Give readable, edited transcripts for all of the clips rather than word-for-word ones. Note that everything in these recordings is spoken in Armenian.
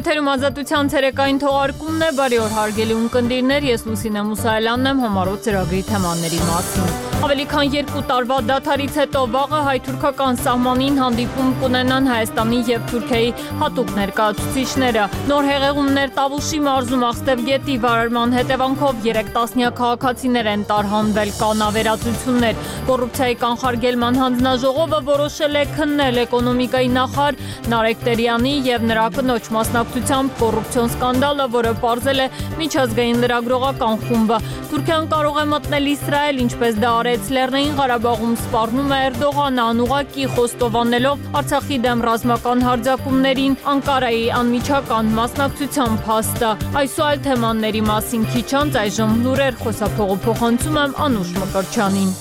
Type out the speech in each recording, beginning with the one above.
Եթերում ազատության ցերեկային թողարկումն է, բարի օր հարգելի ունկնդիրներ, ես Լուսինե Մուսայելյանն եմ, համառոտ ծրագրի թեմաների մասին։ Ավելի քան 2 տարվա դադարից հետո վաղը հայ-թուրքական սահմանին հանդիպում կունենան Հայաստանի եւ Թուրքիայի հատուկ ներկայացուցիչները։ Նոր հեղեղումներ Տավուշի մարզում Աղստև գետի վարարման հետևանքով 3 տասնյակ քաղաքացիներ են տարհանվել, կան ավերածություններ։ Կոռուպցիայի կանխարգելման հանձնաժողովը որոշել է քննել էկոնոմիկայի նախարար Նարեկ Տերյանի եւ նրա կնոջ մասնակցությամբ կոռուպցիոն սկանդալը, որը պարզել է միջազգային լրագրողական խումբը։ Թուրքիան կարող է մտնել Իսրայել, ինչպես դա արեց Լեռնային Ղարաբաղում, սպառնում է Էրդողանը, անուղղակի խոստովանելով Արցախի դեմ ռազմական հարձակումներին Անկարայի անմիջական մասնակցության փաստը։ Այս ու այլ թեմաների մասին քիչ անց այժմ լուրեր խոսափողը փոխանցում եմ Անուշ Մկրտչյանին։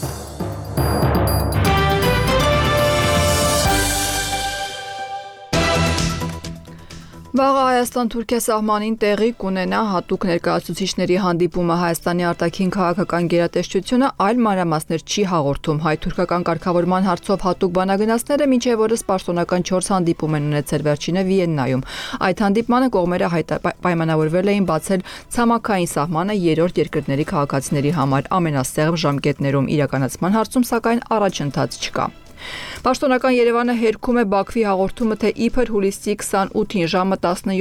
Վաղը Հայաստան-Թուրքիա սահմանին տեղի կունենա հատուկ ներկայացուցիչների հանդիպումը Հայաստանի արտաքին քաղաքական գերատեսչությունը այլ մանրամասներ չի հաղորդում։ Հայ-թուրքական կարգավորման հարցով հատուկ բանագնացները մինչև օրս պաշտոնական 4 հանդիպում են ունեցել, վերջինը Վիեննայում։ Այդ հանդիպմանը կողմերը պայմանավորվել էին բացել ցամաքային սահմանը երրորդ երկրների քաղաքացիների համար ամենասեղմ ժամկետներում, իրականացման հարցում սակայն առաջընթաց չկա։ Պաշտոնական Երևանը հերքում է Բաքվի հաղորդումը, թե իբր հուլիսի 28-ին ժամը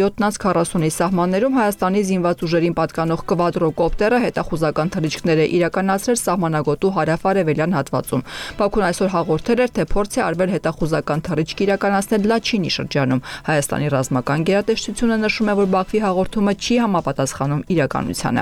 17:40-ի սահմաններում Հայաստանի զինված ուժերին պատկանող կվադրոկոպտերը հետախուզական թռիչքներ է իրականացրել սահմանագոտու հարավ-արևելյան հատվածում։ Բաքուն այսօր հաղորդել էր, թե փորձ է արվել հետախուզական թռիչք իրականացնել Լաչինի շրջանում։ Հայաստանի ռազմական գերատեսչությունը նշում է, որ Բաքվի հաղորդումը չի համապատասխանում իրականությանը։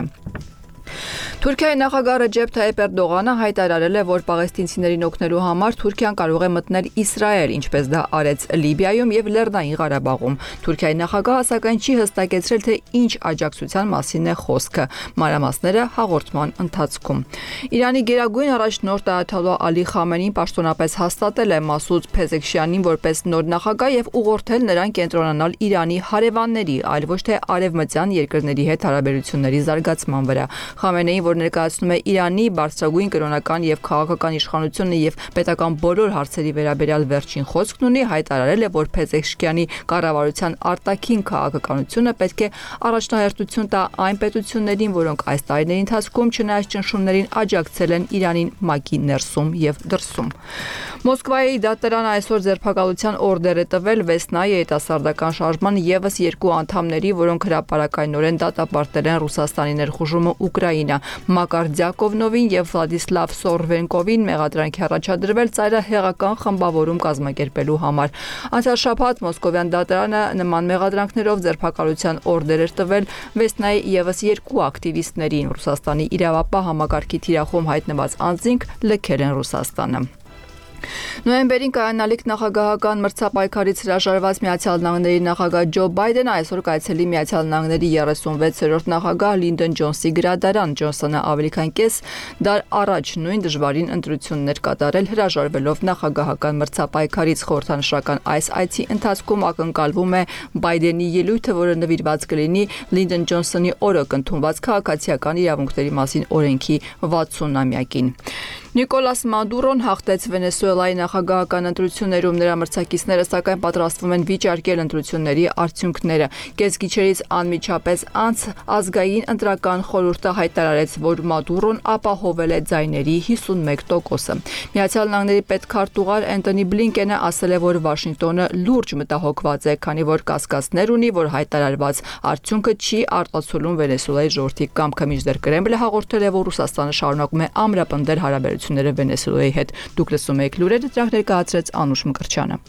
Թուրքիայի նախագահ Ռեջեփ Թայիփ Էրդողանը հայտարարել է, որ պաղեստինցիներին օգնելու համար Թուրքիան կարող է մտնել Իսրայել, ինչպես դա արեց Լիբիայում եւ Լեռնային Ղարաբաղում։ Թուրքիայի նախագահը սակայն չի հստակեցրել, թե ինչ աջակցության մասին է խոսքը։ Մանրամասները հաղորդման ընթացքում։ Իրանի գերագույն առաջնորդ Այաթոլլահ Ալի Խամենեին պաշտոնապես հաստատել է Մասուդ Փեզեքշյանին որպես նոր նախագահ եւ ուղղորդել նրան կենտրոնանալ Իրանի հարևանների, այլ ոչ թե արևմտյան երկրների հետ հարաբերությունների զարգացման վրա։ Խամենեին, որ ներկայացնում է Իրանի բարձրագույն կրոնական եւ քաղաքական իշխանությունը եւ պետական բոլոր հարցերի վերաբերյալ վերջին խոսքն ունի, հայտարարել է, որ Փեզեքշյանի կառավարության արտաքին քաղաքականությունը պետք է առաջնահերթություն տա այն պետություններին, որոնք այս տարիների ընթացքում չնայած ճնշումներին աջակցել են Իրանին ՄԱԿ-ի ներսում եւ դրսում։ Մոսկվայի դատարանը այսօր ձերբակալության օրդեր է տվել Վեսնայի երիտասարդական շարժման եւս 2 անդամների, որոնք հրապարակայնորեն դատապարտել են Ռուսաստանի ներխուժումը Ուկրաինա։ Մակար Դյակովնովին եւ Վլադիսլավ Սորվենկովին մեղադրանք է առաջադրվել ծայրահեղական խմբավորում կազմակերպելու համար։ Անցյալ շաբաթ Մոսկովյան դատարանը նման մեղադրանքներով ձերբակալության օրդեր էր տվել Վեսնայի եւս 2 ակտիվիստներին։ Ռուսաստանի իրավապահ համակարգի թիրախում հայտնված անձինք լքել են Ռուսաստանը։ Նոյեմբերին կայանալիք նախագահական մրցապայքարից հրաժարված Միացյալ Նահանգների նախագահ Ջո Բայդենը այսօր կայցելի Միացյալ Նահանգների 36-րդ նախագահ Լինդոն Ջոնսի գրադարան։ Ջոնսոնը ավելի քան կես դար առաջ նույն դժվարին ընտրություններ կատարել հրաժարվելով նախագահական մրցապայքարից։ Խորհրդանշական այս այցի ընթացքում ակնկալվում է Բայդենի ելույթը, որը նվիրված կլինի Լինդոն Ջոնսոնի օրոք ընդունված քաղաքացիական իրավունքների մասին օրենքի 60-ամյակին։ Նիկոլաս Մադուրոն հաղթեց Վենեսուելայի նախագահական ընտրություններում, նրա մրցակիցները սակայն պատրաստվում են վիճարկել ընտրությունների արդյունքները։ Կեսգիչերից անմիջապես անց ազգային ընտրական խորհուրդը հայտարարեց, որ Մադուրոն ապահովել է ձայների 51%-ը։ Միացյալ Նահանգների պետքարտուղար Էնթոնի Բլինկենը ասել է, որ Վաշինգտոնը լուրջ մտահոգված է, քանի որ կասկածներ ունի, որ հայտարարված արդյունքը չի արտացոլում Վենեսուելայի ժողովրդի կամքը, մինչդեռ Կրեմլը հաղորդել է, որ Ռուսաստանը շարունակում է ամրապնդել հարաբերությունները Վենեսուելայի հետ։ Դուք լսում եք լուրերը, դրանք ներկայացրեց Անուշ Մկրտչյանը։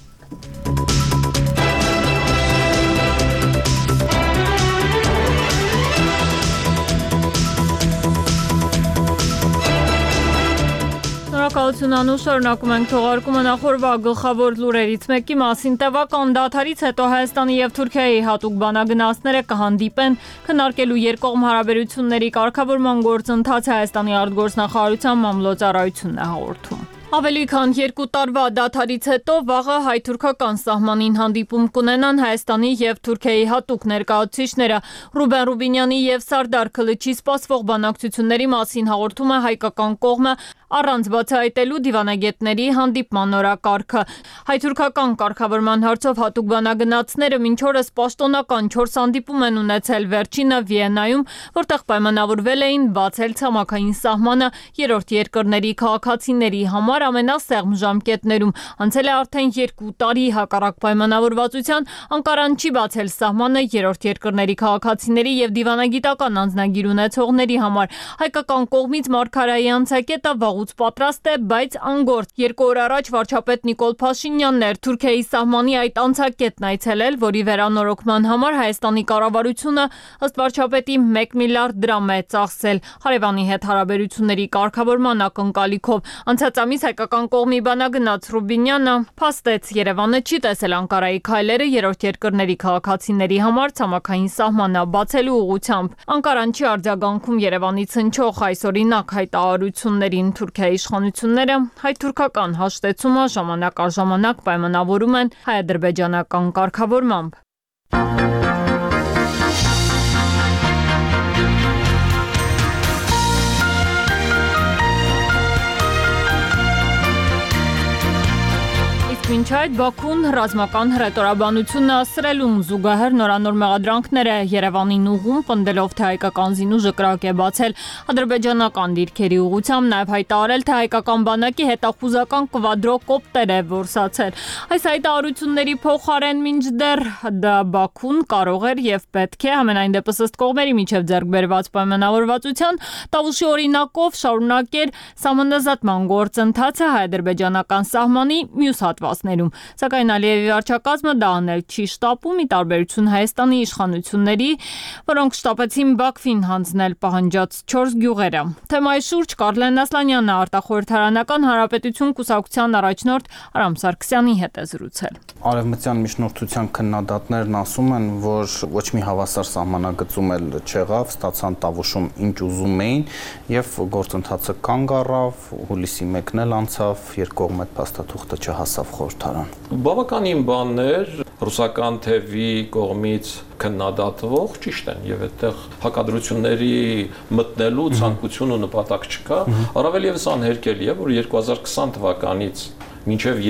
Շնորհակալություն Անուշ, շարունակում ենք թողարկումը նախորդ գլխավոր լուրերից մեկի մասին։ Տևական դադարից հետո Հայաստանի եւ Թուրքիայի հատուկ բանագնացները կհանդիպեն քննարկելու երկկողմ հարաբերությունների կարգավորման գործընթացը Հայաստանի արտգործնախարարության մամլոյցարայությունն է հաղորդում։ Ավելի քան 2 տարվա դադարից հետո վաղը հայ-թուրքական սահմանին հանդիպում կունենան Հայաստանի եւ Թուրքիայի հատուկ ներկայացուցիչները։ Ռուբեն Ռուբինյանի եւ Սարդար Քլիչի սպասվող բանակցությունների մասին հաղորդում է հայկական կողմը։ առանց բացահայտելու դիվանագետների հանդիպման օրակարգը։ Հայ-թուրքական կարգավորման հարցով հատուկ բանագնացները մինչ օրս պաշտոնական 4 հանդիպում են ունեցել, վերջինը Վիեննայում, որտեղ պայմանավորվել էին բացել ցամաքային սահմանը երրորդ երկրների քաղաքացիների համար ամենասեղմ ժամկետներում։ Անցել է արդեն 2 տարի, հակառակ պայմանավորվածության Անկարան չի բացել սահմանը երրորդ երկրների քաղաքացիների եւ դիվանագիտական անձնագիր ունեցողների համար։ Հայկական կողմից Մարգարայի անցակետը վաղուց պատրաստ է, բայց անգործ 2 օր առաջ վարչապետ Նիկոլ Փաշինյանն էր Թուրքիայի սահմանի այդ անցակետն այցելել, որի վերանորոգման համար Հայաստանի կառավարությունը ըստ վարչապետի 1 միլիարդ դրամ է ծախսել հարևանի հետ հարաբերությունների կարգավորման ակնկալիքով։ Անցած ամիս հայկական կողմի բանագնաց Ռուբինյանը փաստեց Երևանը չի տեսել Անկարայի քայլերը երրորդ երկրների քաղաքացիների համար ցամաքային սահմանը բացելու ուղղությամբ։ Անկարան չի արձագանքում Երևանից հնչող այսօրինակ հայտարարություններին։ Թուրքիայի իշխանությունները հայ-թուրքական հաշտեցումը ժամանակ առ ժամանակ պայմանավորում են հայ-ադրբեջանական կարգավորմամբ։ Մինչ այդ Բաքուն ռազմական հրետորաբանությունը ասրելուն զուգահեռ նորանոր մեղադրանքներ է Երևանին ուղղում, պնդելով, թե հայկական զինուժը կրակ է բացել ադրբեջանական դիրքերի ուղղությամբ, նաև հայտարարել, թե հայկական բանակի հետախուզական կվադրոկոպտեր է որսացել։ Այս հայտարարությունների փոխարեն մինչդեռ Բաքուն կարող էր եւ պետք է ամենայն դեպս ըստ կողմերի միջև ձեռք բերված պայմանավորվածության Տավուշի օրինակով շարունակել սահմանազատման գործընթացը հայ-ադրբեջանական սահմանի մյուս հատվածներում, սակայն Ալիևի վարչակազմը դա անել չի շտապում, ի տարբերություն Հայաստանի իշխանությունների, որոնք շտապեցին Բաքվին հանձնել պահանջած 4 գյուղերը։ Թեմայի շուրջ Կարլեն Ասլանյանը արտախորհրդարանական հանրապետություն կուսակցության առաջնորդ Արամ Սարգսյանի հետ է զրուցել։ Արևմտյան միջնորդության քննադատներն ասում են, որ ոչ մի հավասար սահմանագծում էլ չեղավ, ստացան Տավուշում ինչ ուզում էին եւ գործընթացը կանգ առավ, հուլիսի 1-ն էլ անցավ, երկկողմ այդ փաստաթուղթը չհասավ խորհրդարան։ Բավականին բաններ ռուսական թևի կողմից քննադատվող ճիշտ են եւ այդտեղ հակադրությունների մտնելու ցանկություն ու նպատակ չկա, առավել եւս անհերքելի է, որ 2020 թվականից մինչև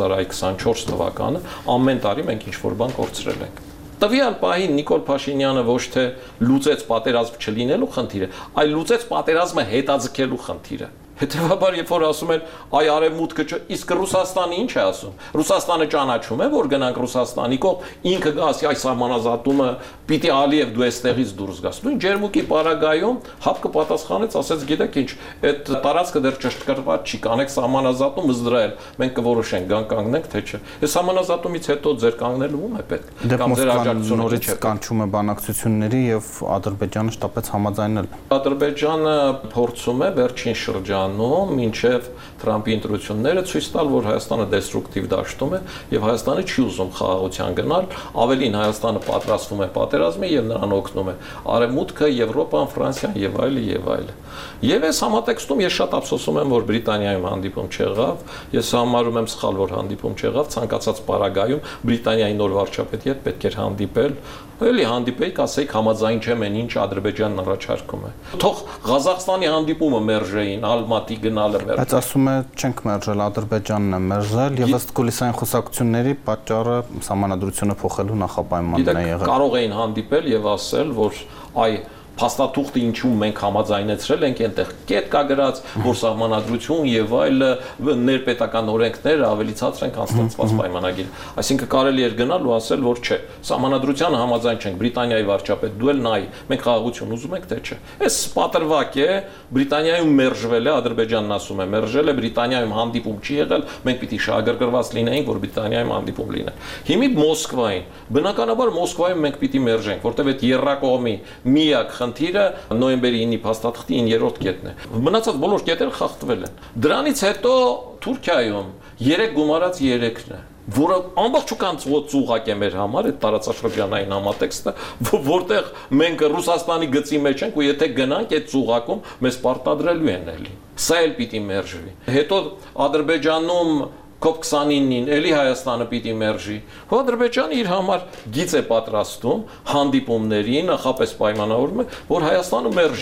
2024 թվականը ամեն տարի մենք ինչ-որ բան կորցրել ենք։ Տվյալ պահին Նիկոլ Փաշինյանը ոչ թե լուծեց պատերազմ չլինելու խնդիրը, այլ լուծեց պատերազմը հետաձգելու խնդիրը։ Հետևաբար, երբ որ ասում են, այ արևմուտքը իսկ Ռուսաստանը ինչ է ասում։ Ռուսաստանը ճանաչում է, որ գնանք Ռուսաստանի կողմ, ինքը գասի այս սահմանազատումը պիտի Ալիև դու այստեղից դուրս գաս։ Նույն Ջերմուկի պարագայում ՀԱՊԿ պատասխանեց, ասեց, գիտեք ինչ, այդ տարածքը դեռ ճշտկրված չի, կանեք սահմանազատում Իսրայել, մենք կորոշենք, գան կանգնենք թե չէ։ Այս սահմանազատումից հետո ձեր կանգնելու ում է պետք։ Կամ ձեր աջակցությունը նորից կանչում է բանակցությունների եւ Ադրբեջանը շտապեց համաձայնել։ Ադրբեջանը փորձում է վերջին շրջանում մինչև Թրամփի ընտրությունները ցույց տալ, որ Հայաստանը դեստրուկտիվ դաշտում է եւ Հայաստանը չի ուզում խաղաղության գնալ, ավելին Հայաստանը պատրաստվում է պատերազմի եւ նրան օգնում է Արևմուտքը, Եվրոպան, Ֆրանսիան եւ այլը եւ այլը։ Եվ այս համատեքստում ես շատ ափսոսում եմ, որ Բրիտանիայում հանդիպում չեղավ, ես համարում եմ սխալ, որ հանդիպում չեղավ, ցանկացած պարագայում Բրիտանիայի նոր վարչապետի հետ պետք էր հանդիպել, էլի հանդիպեիք, ասեիք համաձայն չեմ են ինչ Ադրբեջանն առաջարկում է։ Թող Ղազախստանի հանդիպումը մերժեին, Ալմատի գնալը մերժեին։ Բայց ասում է չենք մերժել, Ադրբեջանն է մերժել եւ ըստ կուլիսային խոսակցությունների պատճառը սահմանադրությունը փոխելու նախապայմանն է եղել։ Կարող էին հանդիպել եւ ասել, որ այ փաստաթուղթը ինչու մենք համաձայնեցրել ենք, այնտեղ կետ կա գրած, որ սահմանադրություն եւ այլ ներպետական օրենքները ավելի ցածր են կանցնված պայմանագիր։ Այսինքն կարելի էր գնալ ու ասել, որ չէ, սահմանադրությանը համաձայն չենք, Բրիտանիայի վարչապետ, դու էլ նայ, մենք խաղաղություն ուզում ենք թե չէ։ Այս պատրվակ է, Բրիտանիայում մերժվել է, Ադրբեջանն ասում է, մերժել է, Բրիտանիայում հանդիպում չի եղել, մենք պիտի շահագրգռված լինեինք, որ Բրիտանիայում հանդիպում լինի։ Հիմա Մոսկվային, բնականաբար Մոսկվայում մենք պիտի մերժենք, որտեղ այդ երրակողմի միակ խնդիրը նոյեմբերի 9-ի փաստաթղթի 9-րդ կետն է։ Մնացած բոլոր կետերը խախտվել են։ Դրանից հետո Թուրքիայում 3 գումարած 3-ն է, որը ամբողջական ծուղակ է մեր համար, այդ տարածաշրջանային համատեքստը, որտեղ մենք Ռուսաստանի գծի մեջ ենք ու եթե գնանք այդ ծուղակում մեզ պարտադրելու են էլի։ Սա էլ պիտի մերժվի։ Հետո Ադրբեջանում COP29-ին էլի Հայաստանը պիտի մերժի։ Ադրբեջանը իր համար գիծ է պատրաստում հանդիպումների, նախապես պայմանավորում է, որ Հայաստանը մերժի։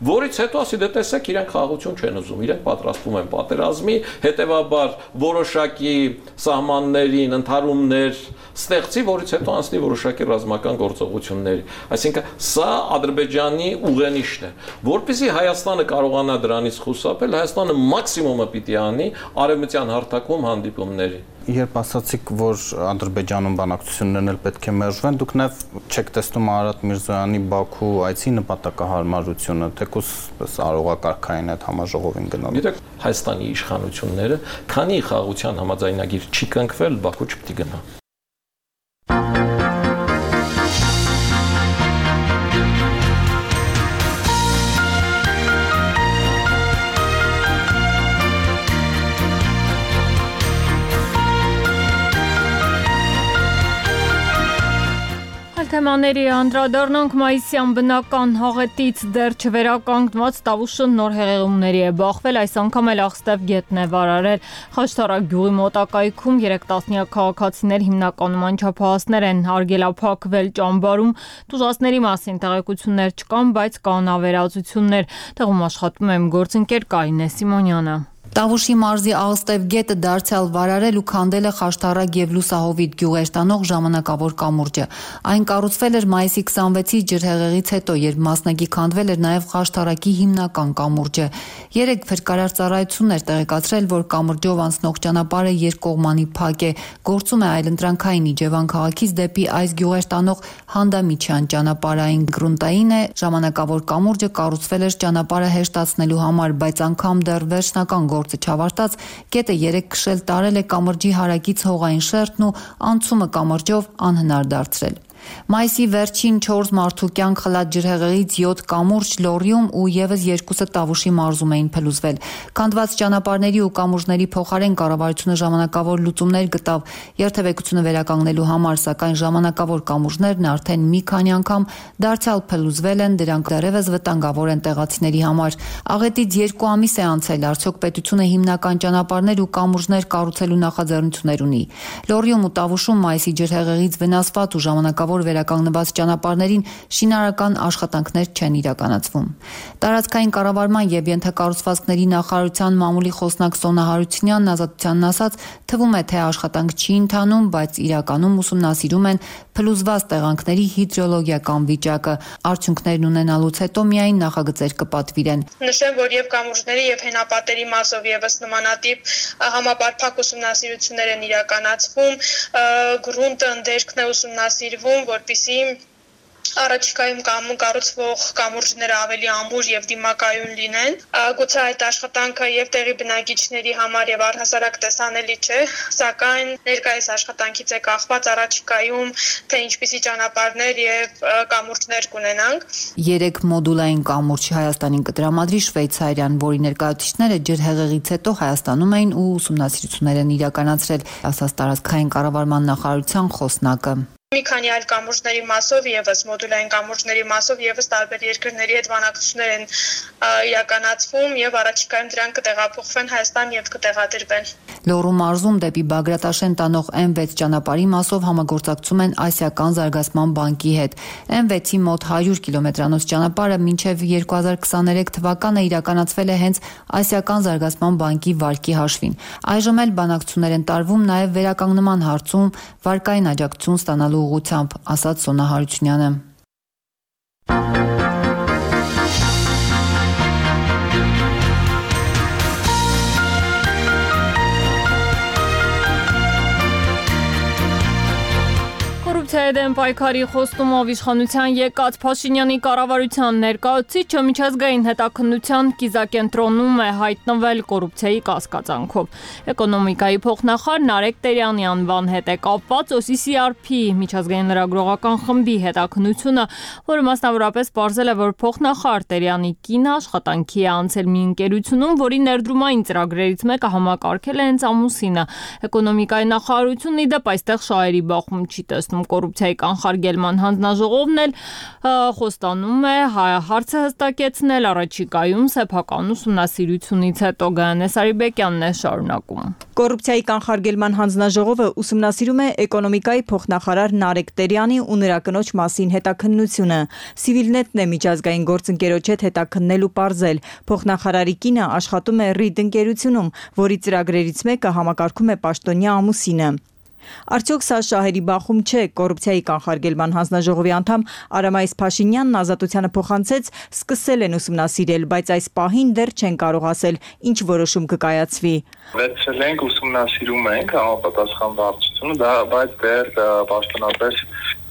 որից հետո ասի դե տեսեք իրենք խաղաղություն չեն ուզում, իրենք պատրաստվում են պատերազմի, հետեւաբար որոշակի սահմաններին, ընդհարումներ ստեղծի, որից հետո անցնի որոշակի ռազմական գործողությունների։ Այսինքն սա Ադրբեջանի ուղենիշն է, որպեսզի Հայաստանը կարողանա դրանից խուսափել, Հայաստանը մաքսիմումը պիտի անի արևմտյան հարթակում հանդիպումների։ Երբ ասացիք, որ Ադրբեջանում բանակցություններն էլ պետք է մերժվեն, դուք նաև չեք տեսնում Արարատ Միրզոյանի Բաքու այցի նպատակահարմարությունը, թեկուզ արողակարգային այդ համաժողովին գնալու։ Գիտեք, Հայաստանի իշխանությունները, քանի խաղաղության համաձայնագիր չի կնքվել, Բաքու չպետք է գնա։ Թեմաների անդրադառնանք մայիսյան բնական հաղետից դեռ չվերականգնված Տավուշը նոր հեղեղումների է բախվել, այս անգամ էլ աղստև գետն է վարարել։ Խաշտարակ գյուղի մոտակայքում 3 տասնյակ քաղաքացիներ հիմնականում անչափահասներ են արգելափակվել ճամբարում, տուժածների մասին տեղեկություններ չկան, բայց կան ավերածություններ։ Տեղում աշխատում է գործընկեր Կարինե Սիմոնյանը։ Տավուշի մարզի Աղստև գետը դարձյալ վարարել ու քանդել է Խաշտարակ եւ Լուսահովիտ գյուղեր տանող ժամանակավոր կամուրջը։ Այն կառուցվել էր մայիսի 26-ի ջրհեղեղից հետո, երբ մասնակի քանդվել էր նաեւ Խաշտարակի հիմնական կամուրջը։ 3 փրկարար ծառայություններ տեղեկացրել, որ կամուրջով անցնող ճանապարհը երկկողմանի փակ է, գործում է այլընտրանքային Իջևան քաղաքից դեպի այս գյուղեր տանող Հանդամիչյան ճանապարհային գրունտային է, ժամանակավոր կամուրջը կառուցվել էր ճանապարհը հեշտացնելու համար, բայց անգամ դեռ վերջնական գործը չավարտած, գետը 3 քշել տարել է կամրջի հարակից հողային շերտն ու անցումը կամրջով անհնար դարձրել։ Մայիսի վերջին 4 մարդու կյանք խլած ջրհեղեղից 7 կամուրջ Լոռիում ու եւս 2-ը Տավուշի մարզում էին փլուզվել։ Քանդված ճանապարհների ու կամուրջների փոխարեն կառավարությունը ժամանակավոր լուծումներ գտավ երթևեկությունը վերականգնելու համար, սակայն ժամանակավոր կամուրջներն արդեն մի քանի անգամ դարձյալ փլուզվել են, դրանք դեռևս վտանգավոր են տեղացիների համար։ Աղետից 2 ամիս է անցել, արդյոք պետությունը հիմնական ճանապարհներ ու կամուրջներ կառուցելու նախաձեռնություններ ունի։ Լոռիում ու Տավուշում մայիսի ջրհեղեղից վնասված ու ժամանակավոր վերականգնված ճանապարհներին շինարարական աշխատանքներ չեն իրականացվում։ Տարածքային կառավարման եւ ենթակառուցվածքների նախարարության մամուլի խոսնակ Սոնա Հարությունյանն Ազատությանն ասաց, թվում է թե աշխատանք չի ընթանում, բայց իրականում ուսումնասիրում են փլուզված տեղանքների հիդրոլոգիական վիճակը։ Արդյունքներն ունենալուց հետո միայն նախագծեր կպատվիրեն։ Նշեմ, որ եւ կամուրջների եւ հենապատերի մասով եւս նմանատիպ համապարփակ ուսումնասիրություններ են իրականացվում, գրունտը ընդերքն է ուսումնասիրվում, որպեսզի առաջիկայում կառուցվող կամուրջները ավելի ամուր եւ դիմակայուն լինեն։ Գուցե այդ աշխատանքը եւ տեղի բնակիչների համար եւ առհասարակ տեսանելի չէ, սակայն ներկայիս աշխատանքից է կախված առաջիկայում թե ինչպիսի ճանապարհներ եւ կամուրջներ կունենանք։ 3 մոդուլային կամուրջ Հայաստանին կտրամադրի Շվեյցարիան, որի ներկայացուցիչները ջրհեղեղից հետո Հայաստանում էին ու ուսումնասիրություններ են իրականացրել, ասաց տարածքային կառավարման նախարարության խոսնակը։ Մի քանի այլ կամուրջների մասով եւս մոդուլային կամուրջների մասով եւս տարբեր երկրների հետ բանակցություններ են իրականացվում եւ առաջիկայում դրանք կտեղափոխվեն Հայաստան եւ կտեղադրվեն։ Լոռու մարզում դեպի Բագրատաշեն տանող M6 ճանապարհի մասով համագործակցում են Ասիական զարգացման բանկի հետ։ M6-ի մոտ 100 կիլոմետրանոց ճանապարհը մինչև 2023 թվականը իրականացվել է հենց Ասիական զարգացման բանկի վարկի հաշվին։ Այժմ էլ բանակցություններ են տարվում նաեւ վերականգնման հարցում վարկային աջակցություն ստանալու ուղղությամբ, ասաց Սոնա Հարությունյանը։ Կոռուպցիայի դեմ պայքարի խոստումով իշխանության եկած Փաշինյանի կառավարության ներկայացուցիչը միջազգային հետաքննության կիզակենտրոնում է հայտնվել կոռուպցիայի կասկածանքով։ Էկոնոմիկայի փոխնախարար Նարեկ Տերյանի անվան հետ է կապված OCCRP միջազգային լրագրողական խմբի հետաքննությունը, որը մասնավորապես պարզել է, որ փոխնախարար Տերյանի կինը աշխատանքի է անցել մի ընկերությունում, որի ներդրումային ծրագրերից մեկը համակարգել է հենց ամուսինը։ Էկոնոմիկայի նախարարությունն ի դեպ այստեղ շահերի բախում չի տեսնում։ կոռուպցիայի կանխարգելման հանձնաժողովն էլ խոստանում է հարցը հստակեցնել առաջիկայում սեփական ուսումնասիրությունից հետո Գայանե Սարիբեկյանն է շարունակում։ Կոռուպցիայի կանխարգելման հանձնաժողովը ուսումնասիրում է էկոնոմիկայի փոխնախարար Նարեկ Տերյանի ու նրա կնոջ մասին հետաքննությունը։ Civilnet-ն է միջազգային գործընկերոջ հետ հետաքննել ու պարզել։ Փոխնախարարի կինը աշխատում է Reed ընկերությունում, որի ծրագրերից մեկը համակարգում է պաշտոնյա ամուսինը։ Արդյոք սա շահերի բախում չէ, կոռուպցիայի կանխարգելման հանձնաժողովի անդամ Արամայիս Փաշինյանն ազատությանը փոխանցեց, սկսել են ուսումնասիրել, բայց այս պահին դեռ չեն կարող ասել, ինչ որոշում կկայացվի։ Վերցրել ենք, ուսումնասիրում ենք համապատասխան վարչությունը, բայց դեռ պաշտոնապես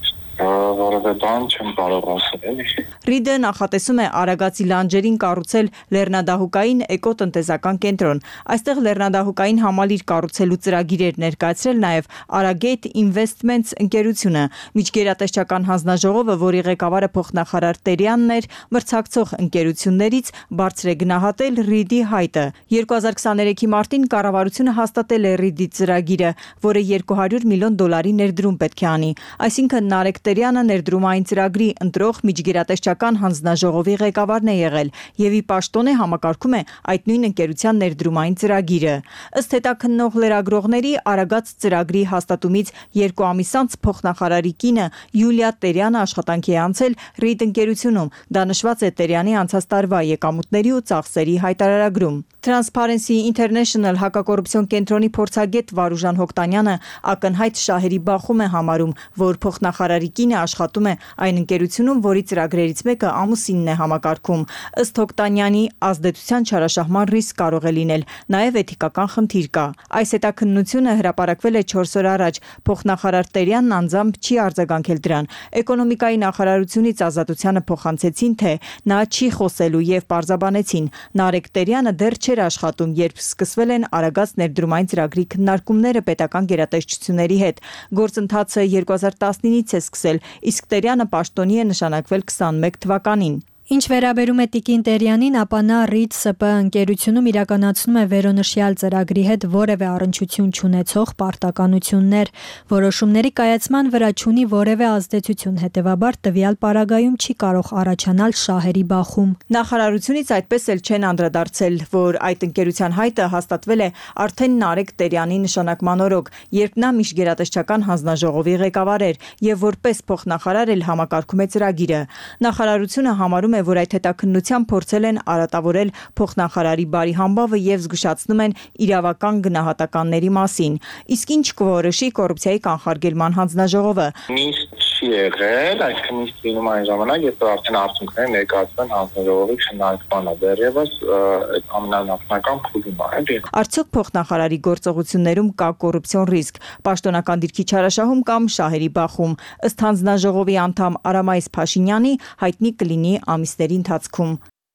որևէ բան չեմ կարող ասել։ Ռիդը նախատեսում է Արագածի լանջերին կառուցել լեռնադահուկային էկոտնտեսական կենտրոն։ Այստեղ լեռնադահուկային համալիր կառուցելու ծրագիր էր ներկայացրել նաև Aragate Investments ընկերությունը։ Միջգերատեսչական հանձնաժողովը, որի ղեկավարը փոխնախարար Տերյանն էր, մրցակցող ընկերություններից բարձր է գնահատել Ռիդի հայտը։ 2023-ի մարտին կառավարությունը հաստատել է Ռիդի ծրագիրը, որը $200 միլիոն ներդրում պետք է անի։ Այսինքն Նարեկ Տերյանը ներդրումային ծրագրի ընտրող միջգերատեսչական հանձնաժողովի ղեկավարն է եղել եւ ի պաշտոնե համակարգում է այդ նույն ընկերության ներդրումային ծրագիրը։ Ըստ հետաքննող լրագրողների Արագած ծրագրի հաստատումից 2 ամիս անց փոխնախարարի կինը Յուլիա Տերյանը աշխատանքի է անցել Reed ընկերությունում։ Դա նշված է Տերյանի անցած տարվա եկամուտների ու ծախսերի հայտարարագրում։ Transparency International հակակոռուպցիոն կենտրոնի փորձագետ Վարուժան Հոկտանյանը ակնհայտ շահերի բախում է համարում, որ փոխնախարարի կինը աշխատում է այն ընկերությունում, որի ծրագրերից մեկը ամուսինն է համակարգում։ Ըստ Հոկտանյանի, ազդեցության չարաշահման ռիսկ կարող է լինել, նաև էթիկական խնդիր կա։ Այս հետաքննությունը հրապարակվել է 4 օր առաջ։ Փոխնախարար Տերյանն անձամբ չի արձագանքել դրան։ Էկոնոմիկայի նախարարությունից ազատությանը փոխանցեցին, թե նա չի խոսելու եւ պարզաբանեցին։ Նարեկ Տերյանը դեռ չէր աշխատում, երբ սկսվել են Արագած ներդրումային ծրագրի քննարկումները պետական գերատեսչությունների հետ։ Գործընթացը 2019-ից է սկսել, իսկ Տերյանը պաշտոնի է նշանակվել 21 թվականին։ Ինչ վերաբերում է Տիկին Տերյանին, ապա նա Reed ՍՊ ընկերությունում իրականացնում է վերոնշյալ ծրագրի հետ որևէ առնչություն չունեցող պարտականություններ, որոշումների կայացման վրա չունի որևէ ազդեցություն, հետևաբար տվյալ պարագայում չի կարող առաջանալ շահերի բախում։ Նախարարությունից այդպես էլ չեն անդրադարձել, որ այդ ընկերության հայտը հաստատվել է արդեն Նարեկ Տերյանի նշանակման օրոք, երբ նա միջգերատեսչական հանձնաժողովի ղեկավար էր եւ որպես փոխնախարար էլ համակարգում է ծրագիրը։ Նախարարությունը համարում է, որ այդ հետաքննության փորձել են արատավորել փոխնախարարի բարի համբավը եւ զգուշացնում են իրավական գնահատականների մասին։ Իսկ ինչ կորոշի կոռուպցիայի կանխարգելման հանձնաժողովը։ Նիստ չի եղել, այսինքն նիստ լինում այն ժամանակ, երբ արդեն արդյունքները ներկայացվեն հանձնաժողովի քննարկմանը, դեռևս այդ ամենանախնական փուլում է։ Արդյոք փոխնախարարի գործողություններում կա կոռուպցիոն ռիսկ, պաշտոնական դիրքի չարաշահում կամ շահերի բախում։ Ըստ հանձնաժողովի անդամ Արամայիս Փաշինյանի, հայտնի կլինի ամիսների ընթացքում։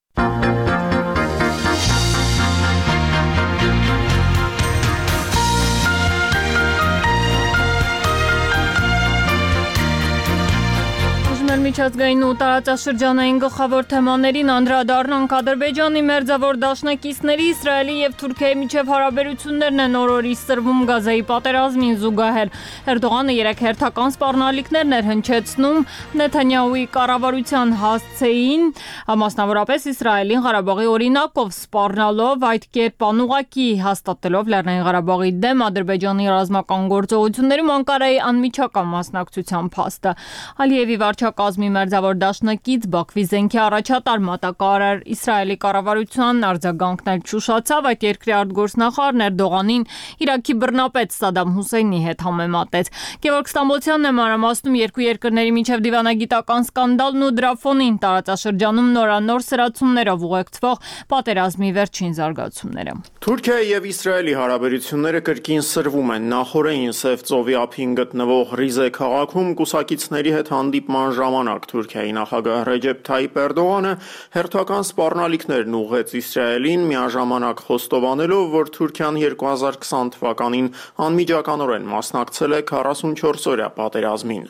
Միջազգային ու տարածաշրջանային գլխավոր թեմաներին անդրադառնանք Ադրբեջանի մերձավոր դաշնակիցների Իսրայելի եւ Թուրքիայի միջև հարաբերություններն են օր-օրի սրվում Գազայի պատերազմին զուգահեռ։ Էրդողանը 3 հերթական սպառնալիքներ էր հնչեցնում Նեթանյահուի կառավարության հասցեին, մասնավորապես Իսրայելին Ղարաբաղի օրինակով սպառնալով, այդ կերպ անուղղակի հաստատելով Լեռնային Ղարաբաղի դեմ Ադրբեջանի ռազմական գործողություններում Անկարայի անմիջական մասնակցության փաստը։ Ալիևի վարչակազմի մերձավոր դաշնակից Բաքվի զենքի առաջատար մատակարար Իսրայելի կառավարության արձագանքն էլ չուշացավ, այդ երկրի արտգործնախարարն Էրդողանին Իրաքի բռնապետ Սադամ Հուսեյնի հետ համեմատեց։ Գևորգ Ստամբոլցյանն է մանրամասնում երկու երկրների միջև դիվանագիտական սկանդալն ու դրա ֆոնին տարածաշրջանում նորանոր սրացումներով ուղեկցվող պատերազմի վերջին զարգացումները։ Թուրքիայի եւ Իսրայելի հարաբերությունները կրկին սրվում են։ Նախորդին Սև ծովի ափին գտնվող Ռիզե քաղաքում կուսակիցների հետ հանդիպման ժամանակ օրինակ Թուրքիայի նախագահ Ռեջեփ Թայիպ Էրդողանը հերթական սպառնալիքներն ուղղեց Իսրայելին, միաժամանակ խոստովանելով, որ Թուրքիան 2020 թվականին անմիջականորեն մասնակցել է 44-օրյա պատերազմին։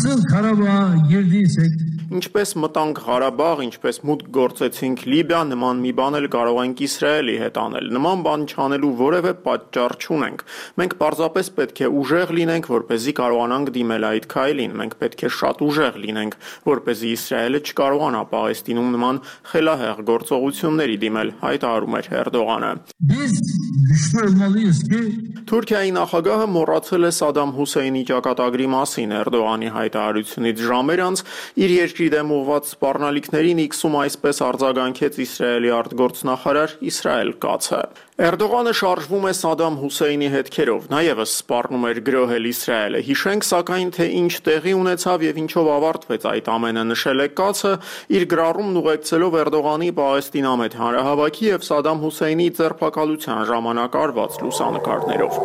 Ինչպես մտանք Ղարաբաղ, ինչպես մուտք գործեցինք Լիբիա, նման մի բան էլ կարող ենք Իսրայելի հետ անել։ Նման բան չանելու որևէ պատճառ չունենք։ Մենք պարզապես պետք է ուժեղ լինենք, որպեսզի կարողանանք դիմել այդ քայլին։ Մենք պետք է շատ ուժեղ լինենք, որպեսզի Իսրայելը չկարողանա Պաղեստինում նման խելահեղ գործողությունների դիմել, հայտարարում էր Էրդողանը։ Թուրքիայի նախագահը մոռացել է Սադամ Հուսեյնի ճակատագրի մասին Էրդողանի հայտարարությունից ժամեր անց իր երկրի դեմ ուղղված սպառնալիքներին X-ում այսպես արձագանքեց Իսրայելի արտգործնախարար Իսրայել Կացը։ Էրդողանը շարժվում է Սադամ Հուսեյնի հետքերով, նա ևս սպառնում էր գրոհել Իսրայելը։ Հիշենք սակայն, թե ինչ տեղի ունեցավ եւ ինչով ավարտվեց այդ ամենը, նշել է Կացը, իր գրառումն ուղեկցելով Էրդողանի Պաղեստինամետ հանրահավաքի եւ Սադամ Հուսեյնի ձերբակալության ժամանակ արված լուսանկարներով։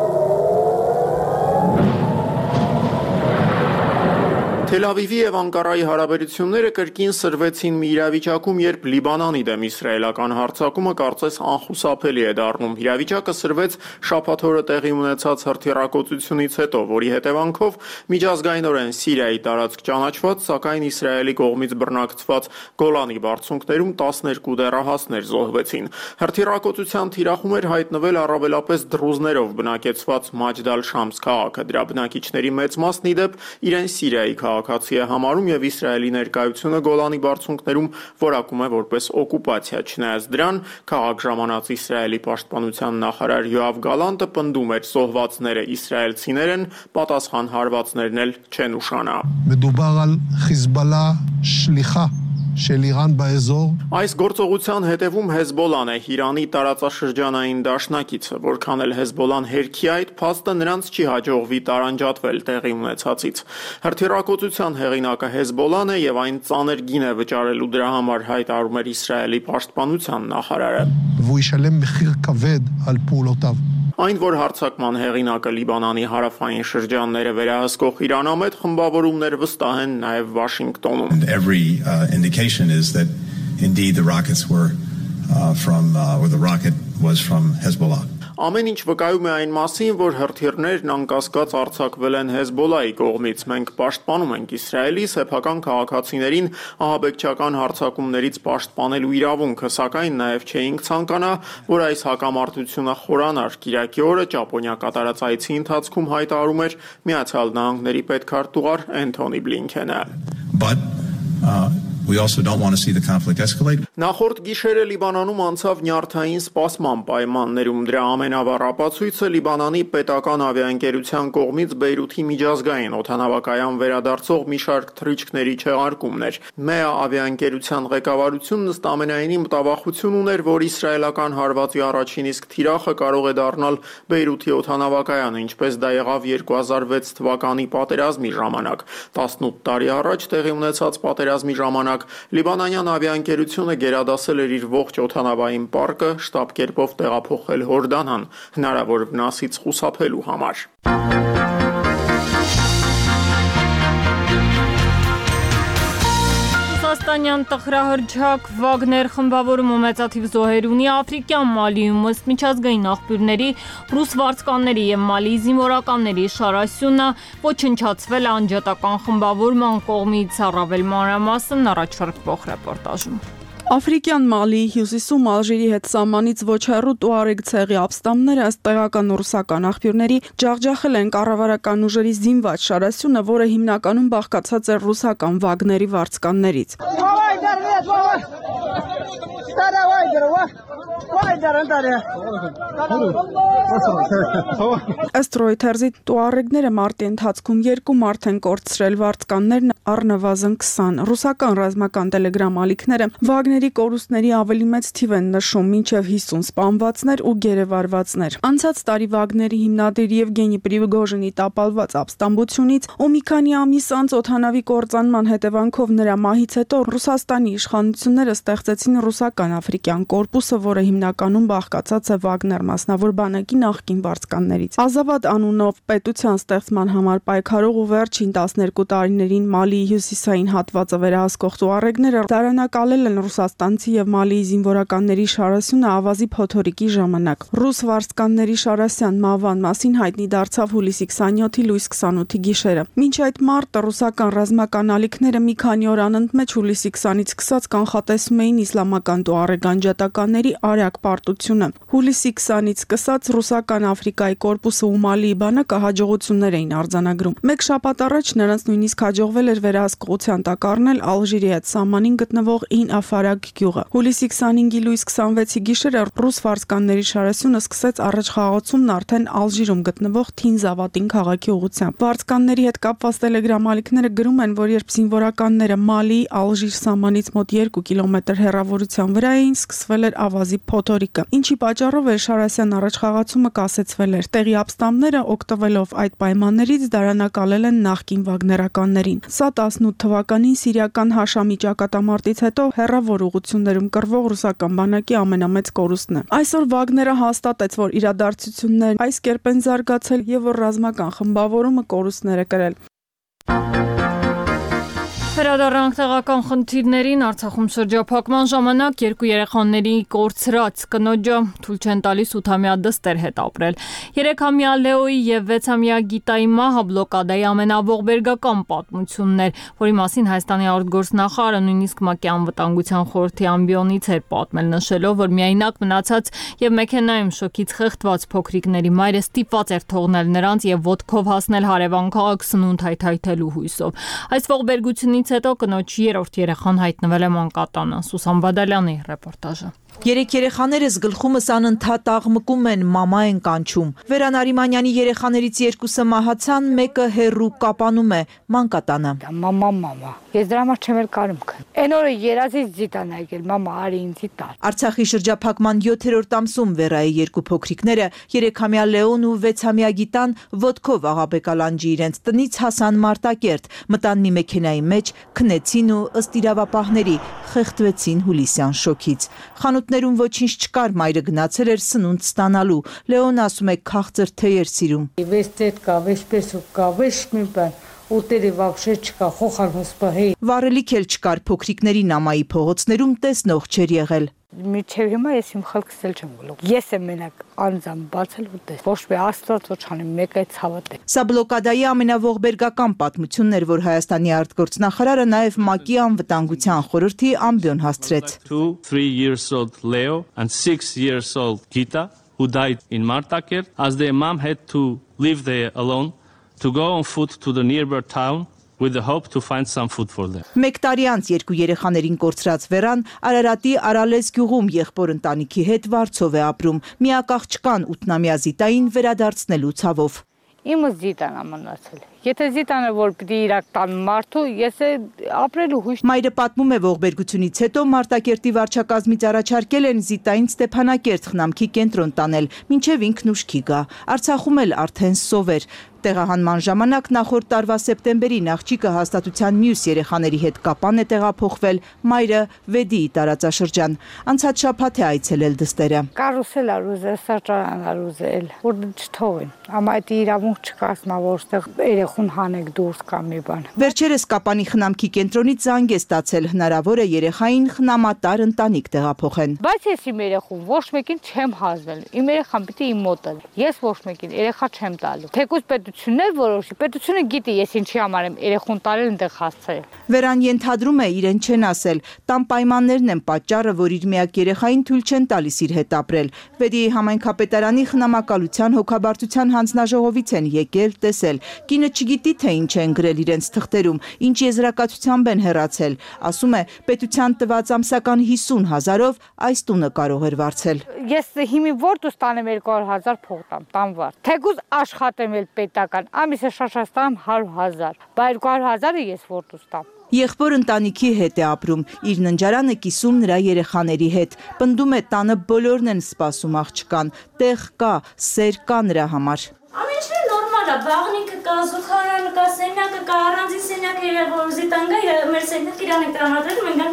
Թել Ավիվի եւ Անկարայի հարաբերությունները կրկին սրվեցին մի իրավիճակում, երբ Լիբանանի դեմ իսրայելական հարձակումը կարծես անխուսափելի է դառնում։ Իրավիճակը սրվեց շաբաթ օրը տեղի ունեցած հրթիռակոծությունից հետո, որի հետևանքով միջազգայինորեն Սիրիայի տարածք ճանաչված, սակայն Իսրայելի կողմից բռնակցված Գոլանի բարձունքներում 12 դեռահասներ զոհվեցին։ Հրթիռակոծության թիրախում էր հայտնվել առավելապես դրուզներով բնակեցված Մաջդալ Շամս քաղաքը։ Դրա բնակիչների մեծ մասն ի դեպ իրեն Սիրիայի քաղաքացի է համարում եւ Իսրայելի ներկայությունը Գոլանի բարձունքներում որակում է որպես օկուպացիա։ Չնայած դրան, քաղաք ժամանած Իսրայելի պաշտպանության նախարար Յոավ Գալանտը պնդում էր զոհվածները իսրայելցիներ են, պատասխան հարվածներն էլ չեն ուշանա։ מדובר על חיזבאללה שליחה של איראן באזור. Այս գործողության հետևում Հեզբոլան է, Իրանի տարածաշրջանային դաշնակիցը, որքան էլ Հեզբոլան հերքի այդ փաստը նրանց չի հաջողվի տարանջատվել տեղի ունեցածից։ Հրթիռակոծության հեղինակը Հեզբոլան է եւ այն ծանր գին է վճարելու դրա համար, հայտարարում էր Իսրայելի պաշտպանության նախարարը։ והוא ישלם מחיר כבד על פעולותיו. Այն, որ հարձակման հեղինակը Լիբանանի հարավային շրջանները վերահսկող իրանամետ խմբավորումներ վստահ են նաև Վաշինգտոնում։ Every indication is that indeed the rockets were or the rocket was from Hezbollah. Ամեն ինչ վկայում է այն մասին, որ հրթիռներն անկասկած արձակվել են Հեզբոլայի կողմից։ Մենք պաշտպանում ենք Իսրայելի սեփական քաղաքացիներին ահաբեկչական հարձակումներից պաշտպանելու իրավունքը, սակայն նաև չէինք ցանկանա, որ այս հակամարտությունը խորանար։ Կիրակի օրը Ճապոնիա կատարած այցի ընթացքում հայտարարում էր Միացյալ Նահանգների պետքարտուղար Էնթոնի Բլինքենը։ We also don't want to see the conflict escalate. Նախորդ գիշերը Լիբանանում անցավ նյարդային սպասման պայմաններում։ Դրա ամենավառ ապացույցը Լիբանանի պետական ավիաընկերության կողմից Բեյրութի միջազգային օդանավակայան վերադարձող մի շարք թռիչքների չեղարկումն էր։ ՄԵԱ ավիաընկերության ղեկավարությունն ըստ ամենայնի մտավախություն ուներ, որ իսրայելական հարվածի առաջին իսկ թիրախը կարող է դառնալ Բեյրութի օդանավակայանը, ինչպես դա եղավ 2006 թվականի պատերազմի ժամանակ։ 18 տարի առաջ տեղի ունեցած պատերազմի ժամանակ Լիբանանյան ավիաընկերությունը գերադասել էր իր ողջ օդանավային պարկը շտաբ կերպով տեղափոխել Հորդանան, հնարավոր վնասից խուսափելու համար։ Ռուսաստանյան տխրահրճակ Վագներ խմբավորումը մեծաթիվ զոհեր ունի Աֆրիկյան Մալիում, ըստ միջազգային աղբյուրների, ռուս վարձկանների եւ Մալիի զինվորականների շարասյունը ոչնչացվել է անջատական խմբավորման կողմից, առավել մանրամասն առաջարկվող ռեպորտաժում։ Աֆրիկյան Մալիի հյուսիսում Ալժիրի հետ սահմանից ոչ հեռու Տուարեգ ցեղի ապստամբները ըստ տեղական ռուսական աղբյուրների ջախջախել են կառավարական ուժերի զինված շարասյունը, որը հիմնականում բաղկացած է ռուսական Վագների վարձկաններից։ Ըստ Reuters-ի Տուարեգները մարտի ընթացքում 2 մարդ են կորցրել, վարձկաններն առնվազն 20։ Ռուսական ռազմական տելեգրամ ալիքները Վագների կորուստների ավելի մեծ թիվ են նշում, մինչև 50 սպանվածներ ու գերեվարվածներ։ Անցած տարի Վագների հիմնադիր Եվգենի Պրիգոժինի տապալված ապստամբությունից ու մի քանի ամիս անց օդանավի կործանման հետևանքով նրա մահից հետո Ռուսաստանի իշխանությունները ստեղծեցին ռուսական աֆրիկյան կորպուսը, որը հիմնական հիմնականում բաղկացած է Վագներ մասնավոր բանակի նախկին վարձկաններից։ Ազավադ անունով պետության ստեղծման համար պայքարող ու վերջին 12 տարիներին Մալիի հյուսիսային հատվածը վերահսկող туարեգները դարանակալել են ռուսաստանցի եւ Մալիի զինվորականների շարասյունը ավազի փոթորիկի ժամանակ։ Ռուս վարձկանների շարասյան Մավան մասին հայտնի դարձավ հուլիսի 27-ի լույս 28-ի գիշերը։ Մինչ այդ մարտը ռուսական ռազմական ալիքները մի քանի օր անընդմեջ հուլիսի 20-ից սկսած կանխատեսում էին իսլամական туարեգ անջատականների արագ պարտությունը։ Հուլիսի 20-ից սկսած ռուսական Աֆրիկայի կորպուսը ու Մալիի բանակը հաջողություններ էին արձանագրում։ Մեկ շաբաթ առաջ նրանց նույնիսկ հաջողվել էր վերահսկողության տակ առնել Ալժիրի հետ սահմանին գտնվող Ին Աֆարագ գյուղը։ Հուլիսի 25-ի լույս 26-ի գիշերը ռուս վարձկանների շարասյունը սկսեց առաջխաղացումն արդեն Ալժիրում գտնվող Թին Զավատին քաղաքի ուղղությամբ։ Վարձկանների հետ կապված տելեգրամ ալիքները գրում են, որ երբ զինվորականները Մալիի Ալժիր սահմանից մոտ 2 կիլոմետր հեռավորության վրա էին, սկսվել էր ավազի փոթորիկը, ինչի պատճառով Շարասյան առաջխաղացումը կասեցվել էր։ Տեղի ապստամբները օգտվելով այդ պայմաններից դարանակալել են նախկին վագներականներին։ Սա 18 թվականին սիրիական Հաշամի ճակատամարտից հետո հեռավոր ուղղություններում կռվող ռուսական բանակի ամենամեծ կորուստն է։ Այսօր Վագները հաստատեց, որ իրադարձություններն այս կերպ են զարգացել եւ որ ռազմական խմբավորումը կորուստներ է կրել։ Վերադառնանք տեղական խնդիրներին Արցախում շրջափակման ժամանակ երկու երեխաների կորցրած կնոջը թույլ չեն տալիս 8-ամյա դստեր հետ ապրել։ 3-ամյա Լեոյի եւ 6-ամյա Գիտայի մահը բլոկադայի ամենաողբերգական պատմությունն էր, որի մասին Հայաստանի արտգործնախարարը նույնիսկ ՄԱԿ-ի անվտանգության խորհրդի ամբիոնից էր պատմել, նշելով, որ միայնակ մնացած եւ մեքենայում շոկից խեղդված փոքրիկների մայրը ստիպված էր թողնել նրանց եւ ոտքով հասնել հարևան քաղաք սնունդ հայթայթելու հույսով։ Այս ողբերգությունից հետո կնոջ երրորդ երեխան հայտնվել է մանկատանը։ Սուսան Բադալյանի ռեպորտաժը։ Երեք երեխաներս գլխումս անընդհատ աղմկում են, մամա են կանչում։ Վերան Արիմանյանի երեխաներից երկուսը մահացան, մեկը հեռու կապանում է մանկատանը։ Մամա, ես դրա համար չեմ էլ կարում քն։ Այն օրը երազից ձիտան եկել, մամա արի ինձի տալ։ Արցախի շրջափակման 7-րդ ամսում Վերայի երկու փոքրիկները, 3-ամյա Լեոն ու 6-ամյա Գիտան ոտքով աղաբեկալանջի իրենց տնից հասան Մարտակերտ, մտան մի մեքենայի մեջ, քնեցին ու ըստ իրավապահների խեղդվեցին հուլիսյան շոկից։ Խանութներում ոչինչ չկար, մայրը գնացել էր սնունդ ստանալու։ Լեոն ասում է քաղցր թեյ էր սիրում։ Ուտերի вообще չկա, խոխար հոսպահի։ Վառելիք էլ չկար, փոքրիկների նամայի փողոցներում տեսնող չէր եղել։ Միջև հիմա ես իմ խելքս էլ չեմ գլուխ։ Ես եմ մենակ անձամ բացել ու տես։ Ոչ մի աստված ոչ անեմ, մեկ այդ ցավատ է։ Սա բլոկադայի ամենաողբերգական պատմությունն էր, որ Հայաստանի արտգործնախարարը նաև ՄԱԿ-ի անվտանգության խորհրդի ամբիոն հասցրեց։ 3 years old Leo and 6 years old Gita who died in Martakert as their mom had to live there alone to go on foot to the nearby town with the hope to find some food for them. Մեկ տարի անց երկու երեխաներին կորցրած Վերան Արարատի Արալես գյուղում եղբոր ընտանիքի հետ վարձով է ապրում։ Միակ աղջկան 8-ամյա Զիտային վերադարձնելու ցավով։ Իմը Զիտան ամնացել։ Եթե Զիտանը որ պիտի իրակ տան մարդու, ես ապրելու հույս։ Մայրը պատմում է ողբերգությունից հետո Մարտակերտի վարչակազմից առաջարկել են Զիտային Ստեփանակերտ խնամքի կենտրոն տանել, մինչև ինքն ուշքի գա։ Արցախում էլ արդեն սով էր։ Տեղահանման ժամանակ նախորդ տարվա սեպտեմբերին աղջիկը հաստատության մյուս երեխաների հետ կապան է տեղափոխվել, մայրը Վեդիի տարածաշրջան։ Անցած շաբաթ է այցելել դստերը։ Կարուսել արուզել, սրճարան արուզել, որ չթողեն։ Ամա այդ իրավունք չկա, ասма որ ստեղ երեխուն հանեք դուրս կամ մի բան։ Վերջերս Կապանի խնամքի կենտրոնից զանգ է ստացել, հնարավոր է երեխային խնամատար ընտանիք տեղափոխեն։ Բայց ես իմ երեխուն ոչ մեկին չեմ հազվել։ Իմ երեխան պիտի իմ մոտ է։ Ես ոչ մեկին երեխա չեմ տալու։ Թեկուզ պետություններ որոշի, պետությունը գիտի ես ինչի համար եմ երեխուն տարել այնտեղ հասցրել։ Վերան ենթադրում է իրեն չեն ասել, տան պայմաններն են պատճառը, որ իր միակ երեխային թույլ չեն տալիս իր հետ ապրել։ Վեդիի համայնքապետարանի խնամակալության հոգաբարձության հանձնաժողովից են եկել, տեսել։ Կինը չգիտի թե ինչ են գրել իրենց թղթերում, ինչ եզրակացությամբ են հեռացել։ Ասում է, պետության տված ամսական 50,000-ով այս տունը կարող էր վարձել։ Ես հիմի որտուս տանեմ 200,000 փող տամ, տանվար։ Թեկուզ աշխատեմ էլ պետական, ամիսը շաշաստանամ 100,000, բա 200,000-ը ես որտուս տամ։ Եղբոր ընտանիքի հետ է ապրում, իր ննջարանը կիսում նրա երեխաների հետ։ Պնդում է տանը բոլորն են սպասում աղջկան, տեղ կա, սեր կա նրա համար։ Ամենը նորմալ է, բաղնիկը կա, զուխարանը կա, սենյակը կա, առանձին սենյակը իր որ Զիտան գա, մեր սենյակը իրան է տրամադրել, մենք գանք ստեղ։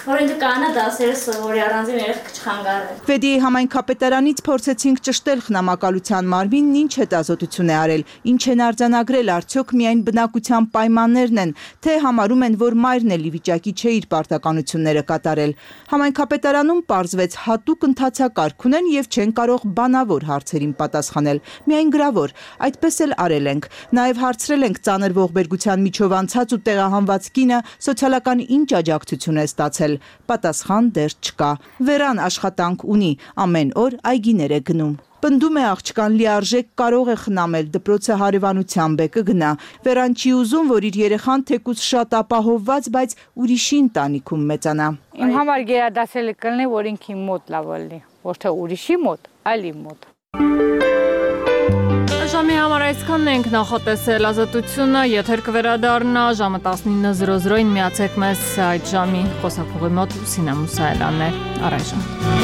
որ ինքը կանա դասերը սովորի առանձին երեխա չխանգարել։ Վեդիի համայնքապետարանից փորձեցինք ճշտել խնամակալության մարմինն ինչ հետազոտություն է արել, ինչ են արձանագրել, արդյոք միայն բնակության պայմաններն են, թե համարում են, որ մայրն էլ ի վիճակի չէ իր պարտականությունները կատարել։ Համայնքապետարանում պարզվեց հատուկ ընթացակարգ ունեն եւ չեն կարող բանավոր հարցերին պատասխանել, միայն գրավոր, այդպես էլ արել ենք։ Նաեւ հարցրել ենք ծանր ողբերգության միջով անցած ու տեղահանված կինը սոցիալական ինչ աջակցություն է ստացել։ Պատասխան դեռ չկա։ Վերան աշխատանք ունի, ամեն օր այգիներ է գնում։ Պնդում է աղջկան լիարժեք կարող է խնամել, դպրոցը հարևանությամբ է կգնա։ Վերան չի ուզում, որ իր երեխան թեկուզ շատ ապահովված, բայց ուրիշի ընտանիքում մեծանա։ Իմ համար գերադասելի կլինի, որ ինքը իմ մոտ լավ լինի, ոչ թե ուրիշի մոտ, այլ իմ մոտ։ Ժամի համար այսքանն ենք նախատեսել ազատությունը, եթեր կվերադառնա ժամը 19:00-ին միացեք մեզ այդ ժամի խոսափողի մոտ Սինա Մուսայելյանն է առայժմ։